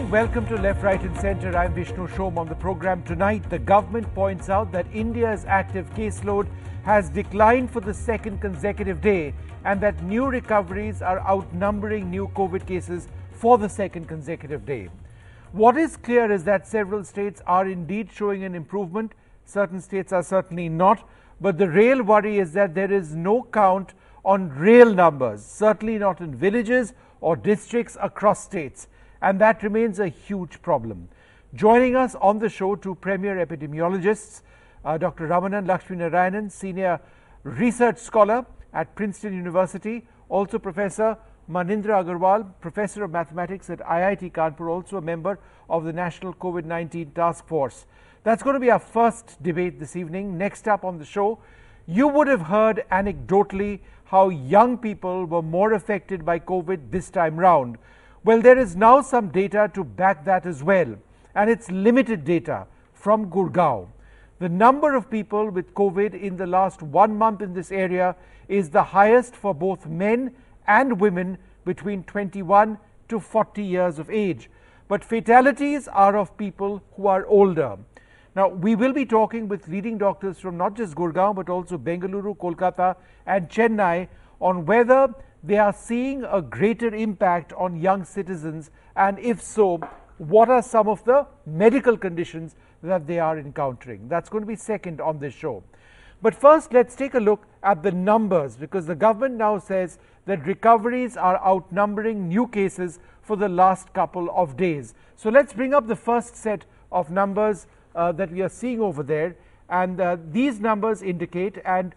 evening. Welcome to Left, Right and Centre. I'm Vishnu Shom. On the programme tonight, the government points out that India's active caseload has declined for the second consecutive day and that new recoveries are outnumbering new COVID cases for the second consecutive day. What is clear is that several states are indeed showing an improvement. Certain states are certainly not. But the real worry is that there is no count on real numbers, certainly not in villages or districts across states. And that remains a huge problem. Joining us on the show, two premier epidemiologists, Dr. Ramanan Lakshminarayanan, senior research scholar at Princeton University, also Professor Manindra Agarwal, professor of mathematics at IIT Kanpur, also a member of the National COVID-19 Task Force. That's going to be our first debate this evening. Next up on the show, you would have heard anecdotally how young people were more affected by COVID this time round. Well, there is now some data to back that as well, and it's limited data from Gurgaon. The number of people with COVID in the last 1 month in this area is the highest for both men and women between 21 to 40 years of age. But fatalities are of people who are older. Now, we will be talking with leading doctors from not just Gurgaon but also Bengaluru, Kolkata and Chennai on whether they are seeing a greater impact on young citizens, and if so, what are some of the medical conditions that they are encountering. That's going to be second on this show. But first, let's take a look at the numbers, because the government now says that recoveries are outnumbering new cases for the last couple of days. So let's bring up the first set of numbers that we are seeing over there, and these numbers indicate, and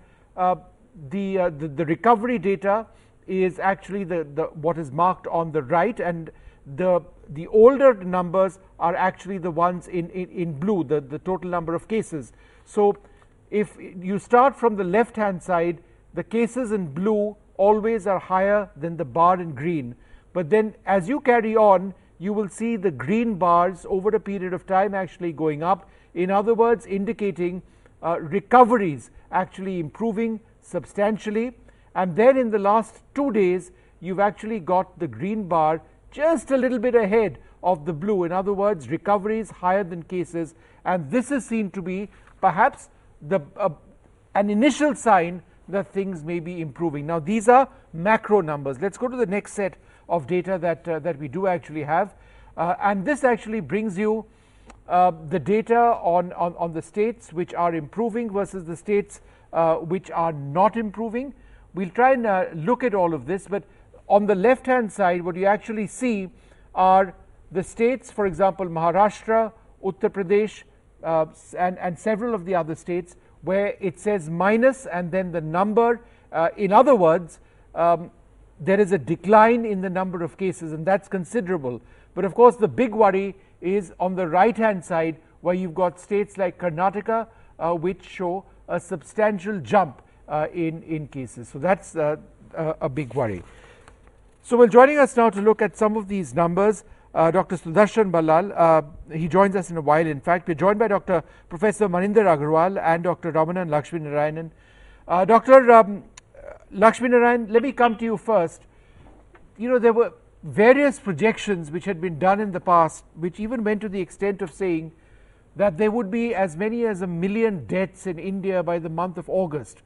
the recovery data is actually the what is marked on the right, and the older numbers are actually the ones in blue, the total number of cases. So if you start from the left hand side, the cases in blue always are higher than the bar in green, but then as you carry on, you will see the green bars over a period of time actually going up, in other words indicating recoveries actually improving substantially. And then in the last 2 days, you've actually got the green bar just a little bit ahead of the blue. In other words, recoveries higher than cases. And this is seen to be perhaps an initial sign that things may be improving. Now, these are macro numbers. Let's go to the next set of data that we do actually have. And this actually brings you the data on the states which are improving versus the states which are not improving. We'll try and look at all of this, but on the left hand side, what you actually see are the states, for example, Maharashtra, Uttar Pradesh, and several of the other states where it says minus and then the number. In other words, there is a decline in the number of cases, and that's considerable. But of course, the big worry is on the right hand side, where you've got states like Karnataka, which show a substantial jump in cases. So that's a big worry. So joining us now to look at some of these numbers, Dr. Sudarshan Ballal. He joins us in a while. In fact, we're joined by Dr. Professor Manindra Agarwal and Dr. Ramanan Lakshminarayanan. Dr. Lakshminarayanan, let me come to you first. You know, there were various projections which had been done in the past, which even went to the extent of saying that there would be as many as 1 million deaths in India by the month of August.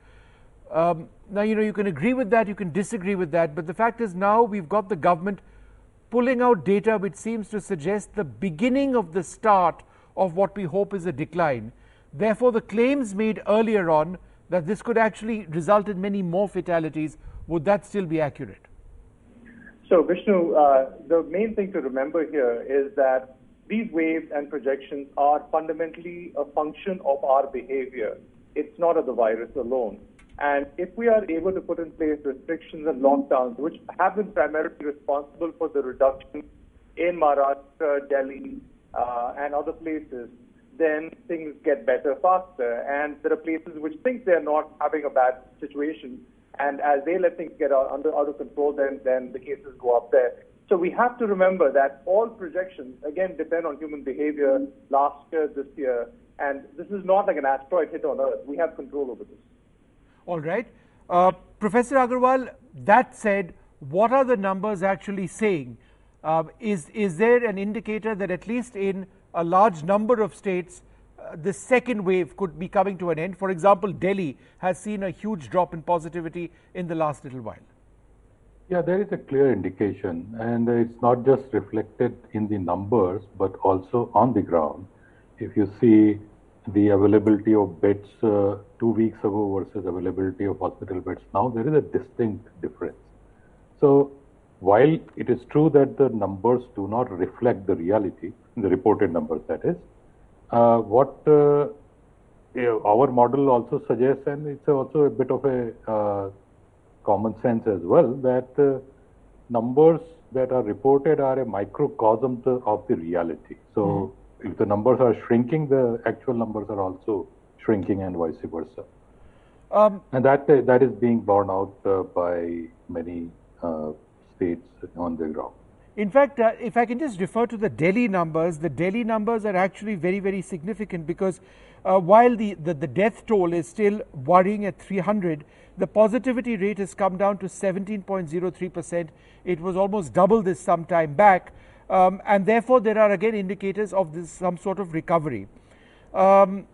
Now, you know, you can agree with that, you can disagree with that, but the fact is now we've got the government pulling out data which seems to suggest the beginning of the start of what we hope is a decline. Therefore, the claims made earlier on that this could actually result in many more fatalities, would that still be accurate? So, Vishnu, the main thing to remember here is that these waves and projections are fundamentally a function of our behavior. It's not of the virus alone. And if we are able to put in place restrictions and lockdowns, which have been primarily responsible for the reduction in Maharashtra, Delhi, and other places, then things get better faster. And there are places which think they're not having a bad situation, and as they let things get out of control, then the cases go up there. So we have to remember that all projections, again, depend on human behavior last year, this year, and this is not like an asteroid hit on Earth. We have control over this. All right. Professor Agarwal, that said, what are the numbers actually saying? Is there an indicator that at least in a large number of states, the second wave could be coming to an end? For example, Delhi has seen a huge drop in positivity in the last little while. Yeah, there is a clear indication, and it's not just reflected in the numbers, but also on the ground. If you see the availability of beds 2 weeks ago versus availability of hospital beds now, there is a distinct difference. So while it is true that the numbers do not reflect the reality, the reported numbers that is, what our model also suggests, and it's also a bit of a common sense as well, that numbers that are reported are a microcosm of the reality. So if the numbers are shrinking, the actual numbers are also shrinking, and vice versa. And that is being borne out by many states on the ground. In fact, if I can just refer to the Delhi numbers are actually very, very significant, because while the death toll is still worrying at 300, the positivity rate has come down to 17.03%. It was almost double this some time back, and therefore there are again indicators of this some sort of recovery. Dr.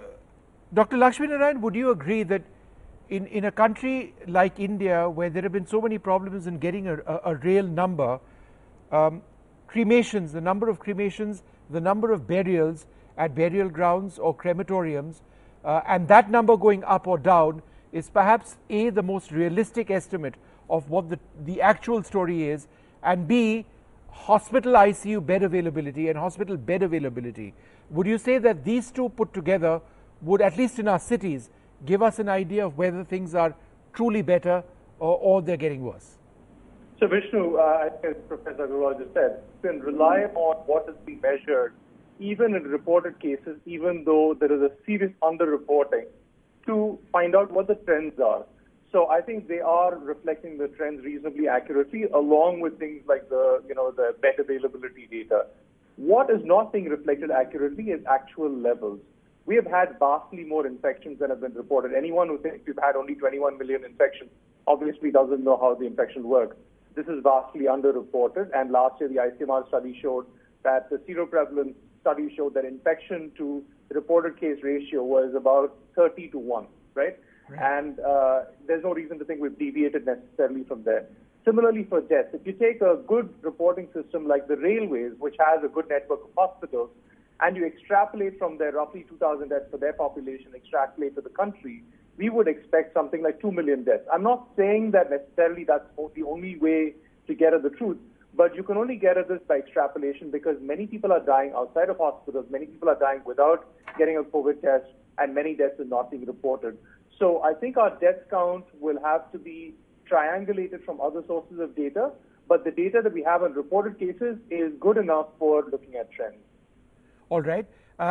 Lakshminarayan, would you agree that in a country like India, where there have been so many problems in getting a real number, cremations, the number of cremations, the number of burials at burial grounds or crematoriums, and that number going up or down is perhaps A, the most realistic estimate of what the actual story is, and B, hospital ICU bed availability and hospital bed availability. Would you say that these two put together would, at least in our cities, give us an idea of whether things are truly better or they're getting worse? So Vishnu, as Professor Agarwal just said, you can rely on what is being measured, even in reported cases, even though there is a serious underreporting, to find out what the trends are. So I think they are reflecting the trends reasonably accurately, along with things like the bed availability data. What is not being reflected accurately is actual levels. We have had vastly more infections than have been reported. Anyone who thinks we've had only 21 million infections obviously doesn't know how the infection works. This is vastly underreported, and last year the ICMR study showed that the seroprevalence study showed that infection to reported case ratio was about 30 to 1, right? And there's no reason to think we've deviated necessarily from there. Similarly for deaths, if you take a good reporting system like the railways, which has a good network of hospitals, and you extrapolate from their roughly 2,000 deaths for their population, extrapolate to the country, we would expect something like 2 million deaths. I'm not saying that necessarily that's the only way to get at the truth, but you can only get at this by extrapolation, because many people are dying outside of hospitals, many people are dying without getting a COVID test, and many deaths are not being reported. So I think our death count will have to be triangulated from other sources of data, but the data that we have on reported cases is good enough for looking at trends. All right.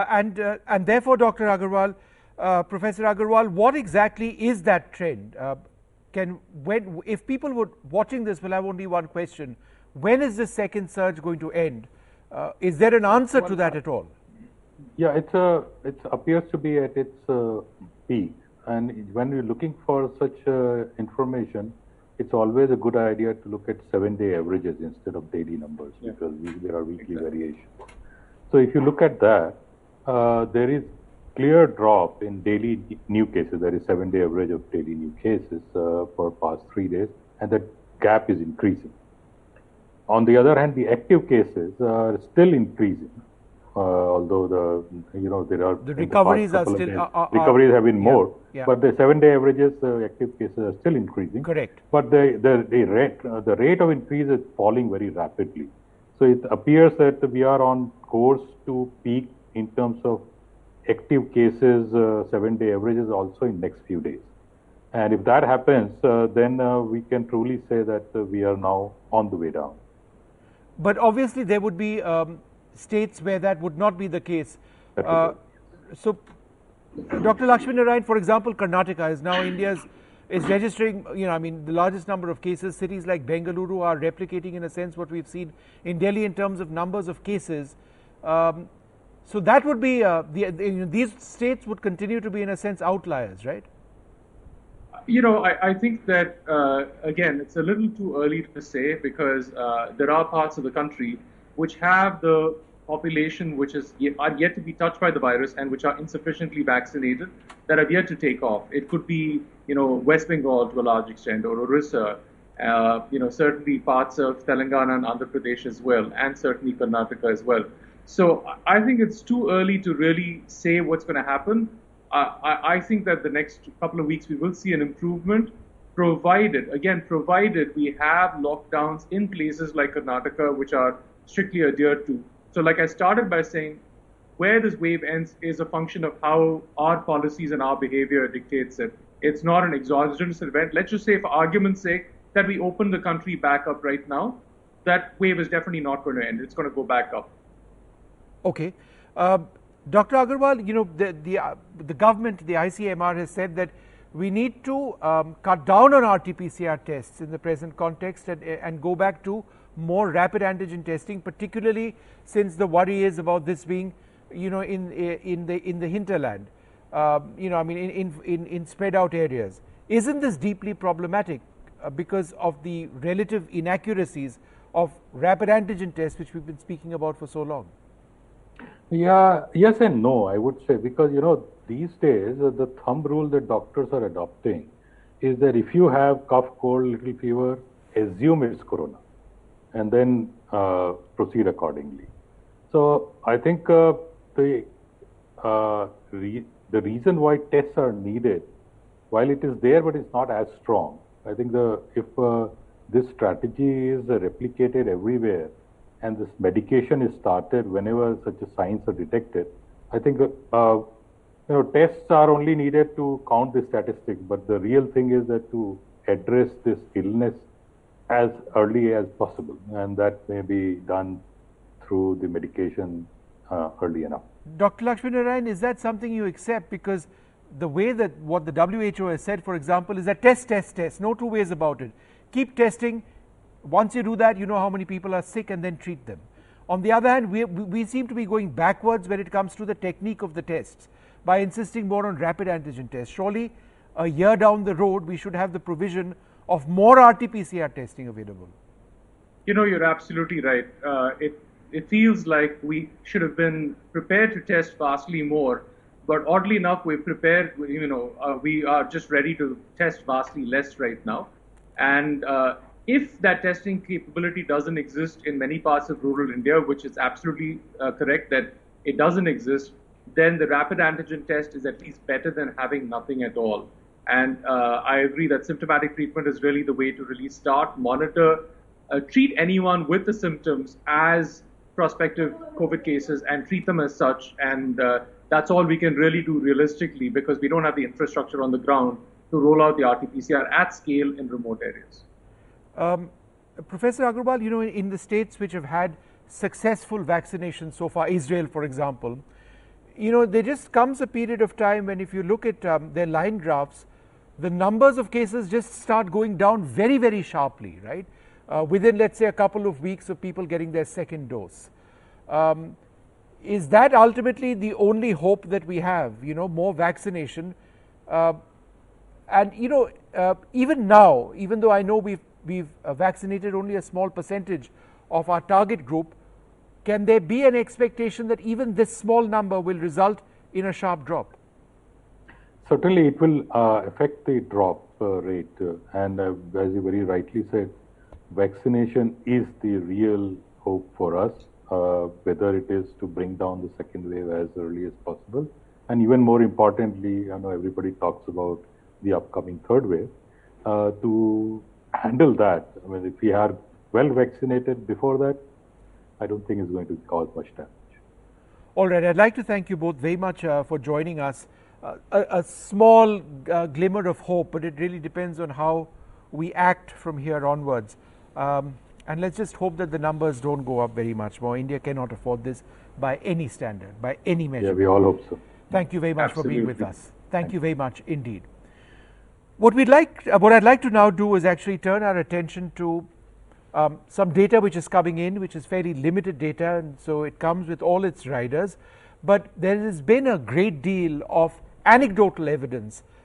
And therefore, Dr. Agarwal, Professor Agarwal, what exactly is that trend? If people were watching this will have only one question: when is the second surge going to end? Is there an answer to that at all? Yeah, it appears to be at its peak. And when you're looking for such information, it's always a good idea to look at 7-day averages instead of daily numbers, because there are weekly variations. So if you look at that, there is clear drop in daily new cases. There is 7-day average of daily new cases for past 3 days, and that gap is increasing. On the other hand, the active cases are still increasing, although there are the recoveries are still recoveries have been more, but the 7-day averages active cases are still increasing. Correct. But the rate of increase is falling very rapidly. So it appears that we are on course to peak in terms of active cases, 7-day averages also in next few days. And if that happens, then we can truly say that we are now on the way down. But obviously there would be states where that would not be the case. So, Dr. Lakshminarayan, for example, Karnataka is now is registering, the largest number of cases. Cities like Bengaluru are replicating, in a sense, what we've seen in Delhi in terms of numbers of cases. So that would be these states would continue to be, in a sense, outliers, right? I think that, again, it's a little too early to say because there are parts of the country which have the population which are yet to be touched by the virus and which are insufficiently vaccinated that have yet to take off. It could be, West Bengal to a large extent, or Orissa, certainly parts of Telangana and Andhra Pradesh as well, and certainly Karnataka as well. So I think it's too early to really say what's going to happen. I think that the next couple of weeks we will see an improvement, provided we have lockdowns in places like Karnataka, which are strictly adhered to. So like I started by saying, where this wave ends is a function of how our policies and our behavior dictates it. It's not an exogenous event. Let's just say, for argument's sake, that we open the country back up right now. That wave is definitely not going to end. It's going to go back up. Okay. Dr. Agarwal, the government, the ICMR has said that we need to cut down on RT-PCR tests in the present context and go back to more rapid antigen testing, particularly since the worry is about this being, in the hinterland, in spread out areas. Isn't this deeply problematic because of the relative inaccuracies of rapid antigen tests, which we've been speaking about for so long? Yeah, yes and no, I would say, because, these days, the thumb rule that doctors are adopting is that if you have cough, cold, little fever, assume it's corona, and then proceed accordingly. So I think the reason why tests are needed, while it is there, but it's not as strong. I think if this strategy is replicated everywhere, and this medication is started whenever such a signs are detected, I think tests are only needed to count the statistics, but the real thing is that to address this illness as early as possible, and that may be done through the medication early enough. Dr. Lakshminarayan, is that something you accept? Because the way that what the WHO has said, for example, is that test, no two ways about it. Keep testing. Once you do that, you know how many people are sick, and then treat them. On the other hand, we seem to be going backwards when it comes to the technique of the tests by insisting more on rapid antigen tests. Surely, a year down the road, we should have the provision of more RT-PCR testing available. You're absolutely right. It feels like we should have been prepared to test vastly more, but oddly enough, we're prepared. We are just ready to test vastly less right now, and if that testing capability doesn't exist in many parts of rural India, which is absolutely correct that it doesn't exist, then the rapid antigen test is at least better than having nothing at all. And I agree that symptomatic treatment is really the way to really start, monitor, treat anyone with the symptoms as prospective COVID cases and treat them as such. And that's all we can really do realistically, because we don't have the infrastructure on the ground to roll out the RT-PCR at scale in remote areas. Professor Agarwal, in the states which have had successful vaccination so far, Israel, for example, there just comes a period of time when, if you look at their line graphs, the numbers of cases just start going down very, very sharply, right? Within, let's say, a couple of weeks of people getting their second dose. Is that ultimately the only hope that we have, more vaccination? And, even now, even though I know we've vaccinated only a small percentage of our target group, can there be an expectation that even this small number will result in a sharp drop? Certainly, it will affect the drop rate. And as you very rightly said, vaccination is the real hope for us, whether it is to bring down the second wave as early as possible. And even more importantly, I know everybody talks about the upcoming third wave, to handle that. I mean, if we are well vaccinated before that, I don't think it's going to cause much damage. All right, I'd like to thank you both very much for joining us. A small glimmer of hope, but it really depends on how we act from here onwards. And let's just hope that the numbers don't go up very much more. India cannot afford this by any standard, by any measure. Yeah, we all hope so. Thank you very much for being with us. Thank you very much indeed. What I'd like to now do is actually turn our attention to some data which is coming in, which is fairly limited data, and so it comes with all its riders. But there has been a great deal of anecdotal evidence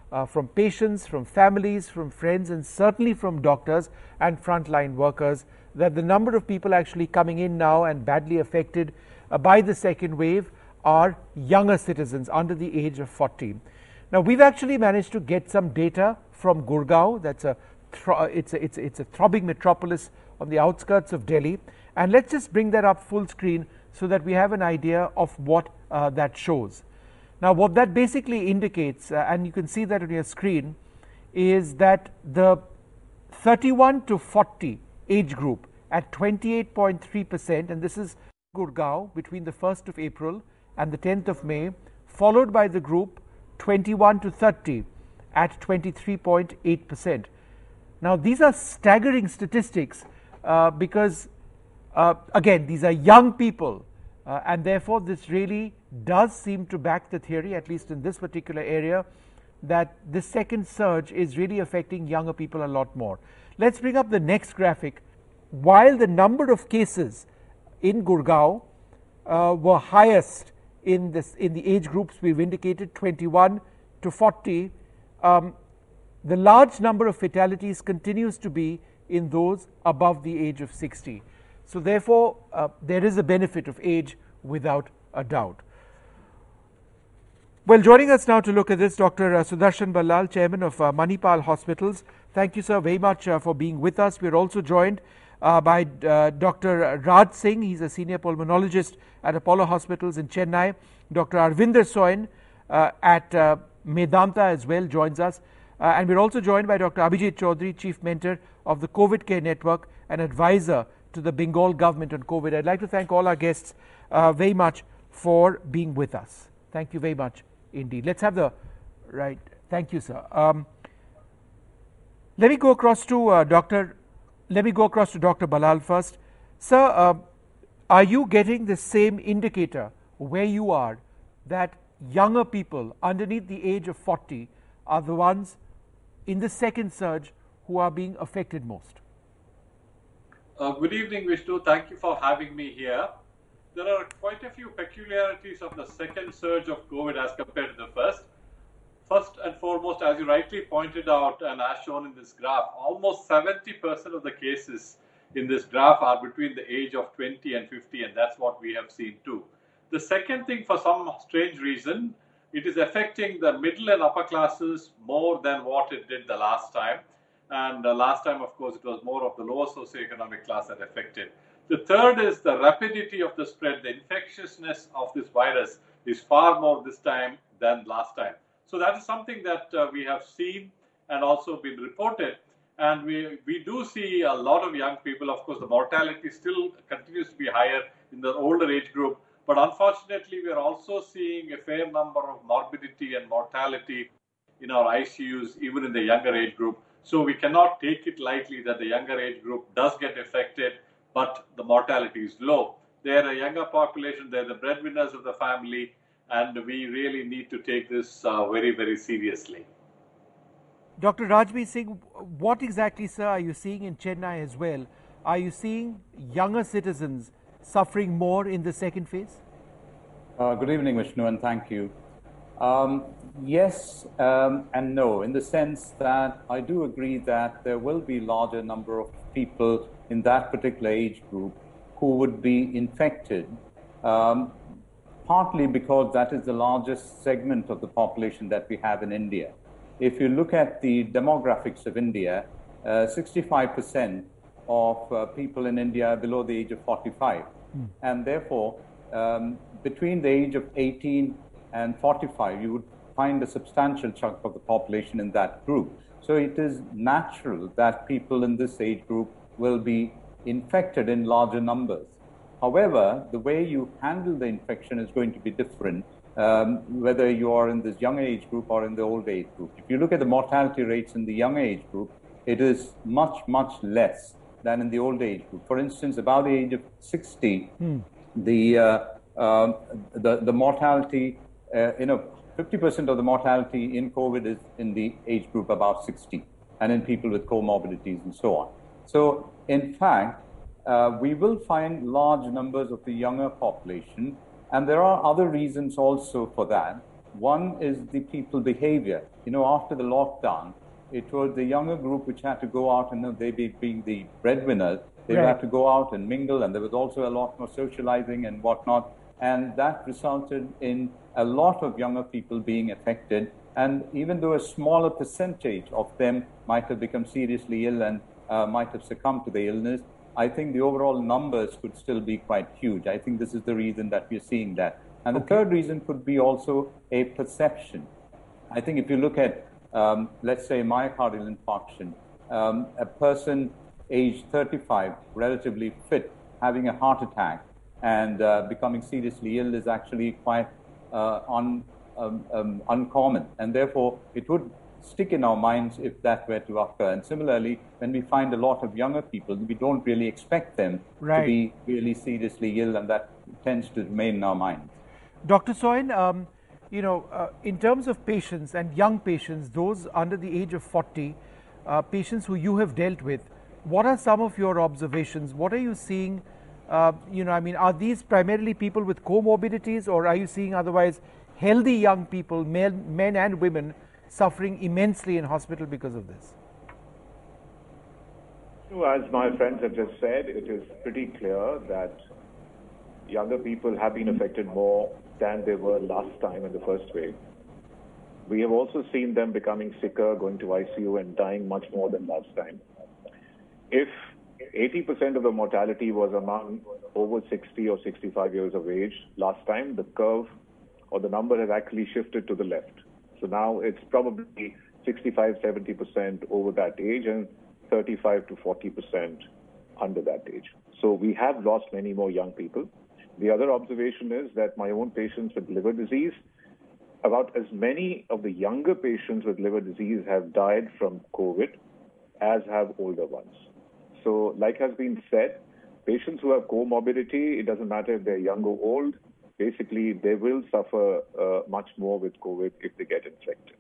from patients, from families, from friends, and certainly from doctors and frontline workers, that the number of people actually coming in now and badly affected by the second wave are younger citizens under the age of 40. Now, we've actually managed to get some data from Gurgaon. That's it's a throbbing metropolis on the outskirts of Delhi. And let's just bring that up full screen so that we have an idea of what that shows. Now, what that basically indicates, and you can see that on your screen, is that the 31 to 40 age group at 28.3%, and this is Gurgaon between the 1st of April and the 10th of May, followed by the group 21 to 30 at 23.8%. Now, these are staggering statistics because, again, these are young people, and therefore this really does seem to back the theory, at least in this particular area, that the second surge is really affecting younger people a lot more. Let's bring up the next graphic. While the number of cases in Gurgaon were highest in the age groups we've indicated, 21 to 40, the large number of fatalities continues to be in those above the age of 60. So therefore, there is a benefit of age without a doubt. Well, joining us now to look at this, Dr. Sudarshan Ballal, Chairman of Manipal Hospitals. Thank you, sir, very much for being with us. We're also joined by Dr. Raj Singh. He's a senior pulmonologist at Apollo Hospitals in Chennai. Dr. Arvinder Soin at Medanta as well joins us. And we're also joined by Dr. Abhijit Chaudhary, Chief Mentor of the COVID Care Network and advisor to the Bengal government on COVID. I'd like to thank all our guests very much for being with us. Thank you very much indeed. Let's have the right. Thank you, sir. Let me go across to Dr. Ballal first. Sir, are you getting the same indicator where you are that younger people underneath the age of 40 are the ones in the second surge who are being affected most? Good evening, Vishnu. Thank you for having me here. There are quite a few peculiarities of the second surge of COVID as compared to the first. First and foremost, as you rightly pointed out and as shown in this graph, almost 70% of the cases in this graph are between the age of 20 and 50, and that's what we have seen too. The second thing, for some strange reason, it is affecting the middle and upper classes more than what it did the last time. And last time, of course, it was more of the lower socioeconomic class that affected. The third is the rapidity of the spread. The infectiousness of this virus is far more this time than last time. So that is something that we have seen and also been reported. And we do see a lot of young people. Of course, the mortality still continues to be higher in the older age group. But unfortunately, we are also seeing a fair number of morbidity and mortality in our ICUs, even in the younger age group. So we cannot take it lightly that the younger age group does get affected, but the mortality is low. They're a younger population, they're the breadwinners of the family, and we really need to take this very, very seriously. Dr. Rajbir Singh, what exactly, sir, are you seeing in Chennai as well? Are you seeing younger citizens suffering more in the second phase? Good evening, Vishnu, and thank you. Yes and no, in the sense that I do agree that there will be larger number of people in that particular age group who would be infected, partly because that is the largest segment of the population that we have in India. If you look at the demographics of India, 65% of people in India are below the age of 45. And therefore, between the age of 18 and 45, you would find a substantial chunk of the population in that group. So it is natural that people in this age group will be infected in larger numbers. However, the way you handle the infection is going to be different, whether you are in this young age group or in the old age group. If you look at the mortality rates in the young age group, it is much, much less than in the old age group. For instance, about the age of 60, the mortality, 50% of the mortality in COVID is in the age group about 60, and in people with comorbidities and so on. So, in fact, we will find large numbers of the younger population, and there are other reasons also for that. One is the people behavior. After the lockdown, it was the younger group which had to go out, and they being the breadwinners, they had to go out and mingle, and there was also a lot more socializing and whatnot. And that resulted in a lot of younger people being affected. And even though a smaller percentage of them might have become seriously ill and might have succumbed to the illness, I think the overall numbers could still be quite huge. I think this is the reason that we're seeing that. And the third reason could be also a perception. I think if you look at, let's say, myocardial infarction, a person aged 35, relatively fit, having a heart attack and becoming seriously ill is actually quite uncommon. And therefore, it would stick in our minds if that were to occur. And similarly, when we find a lot of younger people, we don't really expect them to be really seriously ill, and that tends to remain in our minds. Dr. Soin, in terms of patients and young patients, those under the age of 40, patients who you have dealt with, what are some of your observations? What are you seeing? Are these primarily people with comorbidities, or are you seeing otherwise healthy young people, men and women, suffering immensely in hospital because of this? As my friends have just said, it is pretty clear that younger people have been affected more than they were last time in the first wave. We have also seen them becoming sicker, going to ICU and dying much more than last time. If 80% of the mortality was among over 60 or 65 years of age last time, the curve or the number has actually shifted to the left. So now it's probably 65-70% over that age and 35 to 40% under that age. So we have lost many more young people. The other observation is that my own patients with liver disease, about as many of the younger patients with liver disease have died from COVID as have older ones. So like has been said, patients who have comorbidity, it doesn't matter if they're young or old, basically they will suffer much more with COVID if they get infected.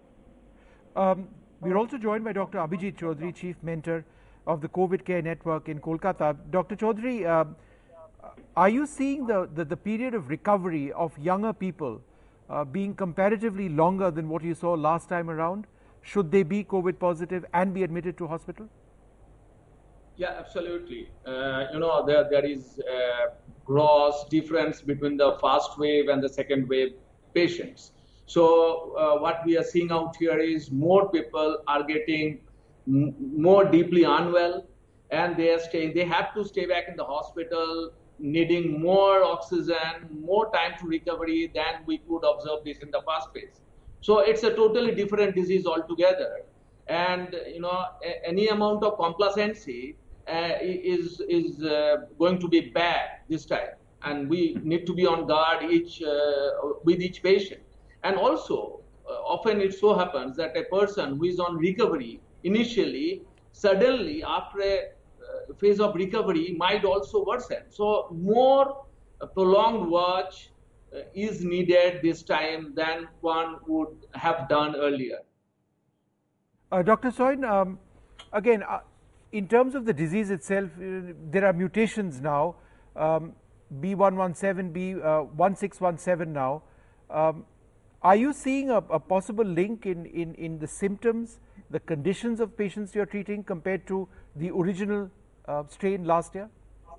We're also joined by Dr. Abhijit Chaudhary, Chief Mentor of the COVID Care Network in Kolkata. Dr. Chaudhary, are you seeing the period of recovery of younger people being comparatively longer than what you saw last time around? Should they be COVID positive and be admitted to hospital? Yeah, absolutely. There is a gross difference between the first wave and the second wave patients. So what we are seeing out here is more people are getting more deeply unwell, and they have to stay back in the hospital, needing more oxygen, more time to recovery than we could observe this in the first phase. So it's a totally different disease altogether. And any amount of complacency is going to be bad this time, and we need to be on guard with each patient. And also, often it so happens that a person who is on recovery initially, suddenly after a phase of recovery might also worsen. So more prolonged watch is needed this time than one would have done earlier. Dr. Soin, again, in terms of the disease itself, there are mutations now, B117, B1617 now. Are you seeing a possible link in the symptoms, the conditions of patients you're treating compared to the original strain last year?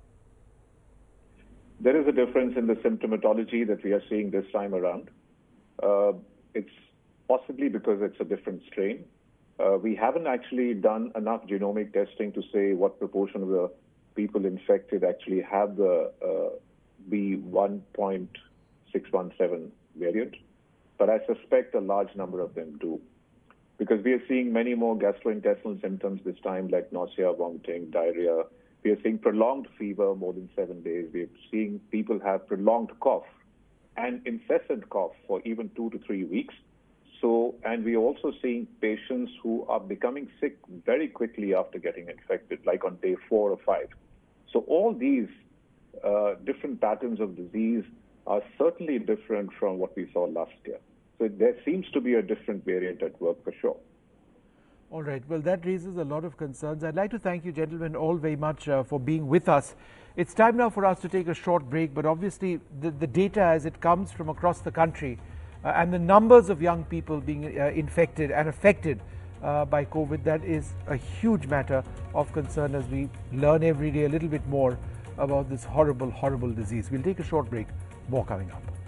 There is a difference in the symptomatology that we are seeing this time around. It's possibly because it's a different strain. We haven't actually done enough genomic testing to say what proportion of the people infected actually have the B1.617 variant, but I suspect a large number of them do, because we are seeing many more gastrointestinal symptoms this time, like nausea, vomiting, diarrhea. We are seeing prolonged fever more than 7 days. We are seeing people have prolonged cough and incessant cough for even 2 to 3 weeks. So, and we are also seeing patients who are becoming sick very quickly after getting infected, like on day 4 or 5. So all these different patterns of disease are certainly different from what we saw last year. So there seems to be a different variant at work for sure. All right. Well, that raises a lot of concerns. I'd like to thank you, gentlemen, all very much for being with us. It's time now for us to take a short break, but obviously the data as it comes from across the country and the numbers of young people being infected and affected by COVID, that is a huge matter of concern as we learn every day a little bit more about this horrible, horrible disease. We'll take a short break. More coming up.